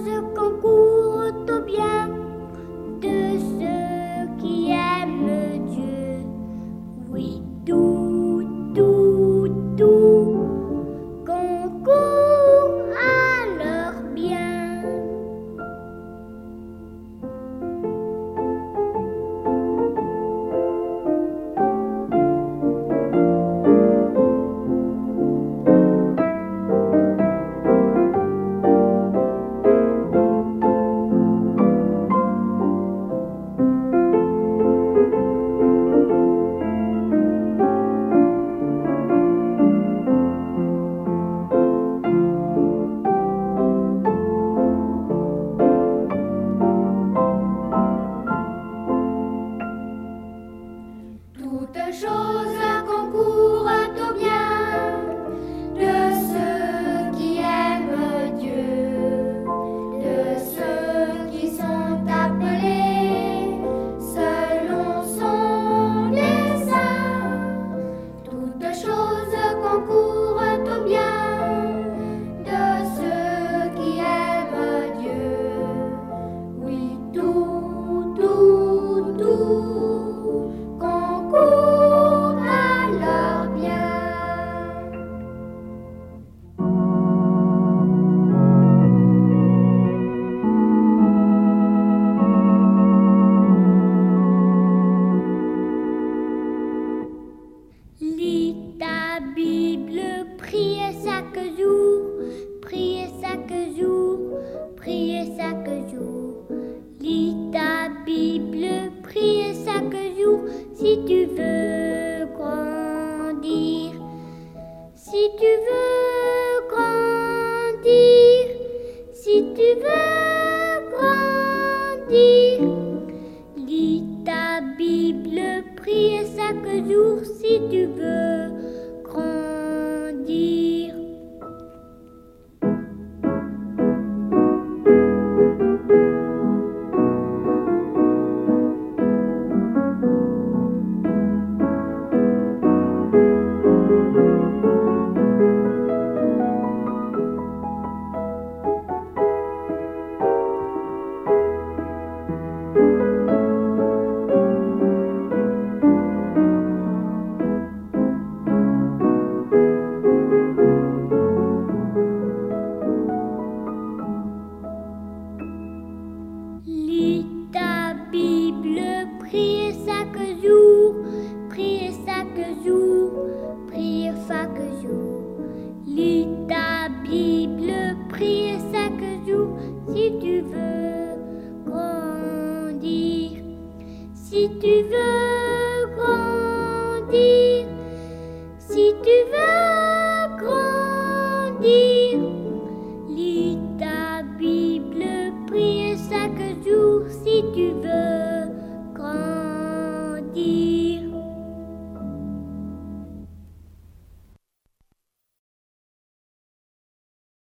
choses concourent au bien de ceux qui aiment Dieu. Oui, tout, tout, tout concourt à leur bien. Toutes choses concourent au bien de ceux qui aiment Dieu, de ceux qui sont appelés selon son dessein. Toutes choses concourent au bien de ceux qui aiment Dieu. Oui, tout, tout, tout concourt à leur bien. Lis ta Bible, priez chaque jour, priez chaque jour, priez chaque jour. Lis ta Bible, priez chaque jour, si tu veux grandir, si tu veux grandir, si tu veux grandir. Lis ta Bible, priez chaque jour, si tu veux grandir. Lis ta Bible, priez chaque jour, priez chaque jour, priez chaque jour. Lis ta Bible, priez chaque jour, si tu veux grandir, si tu veux grandir, si tu veux grandir.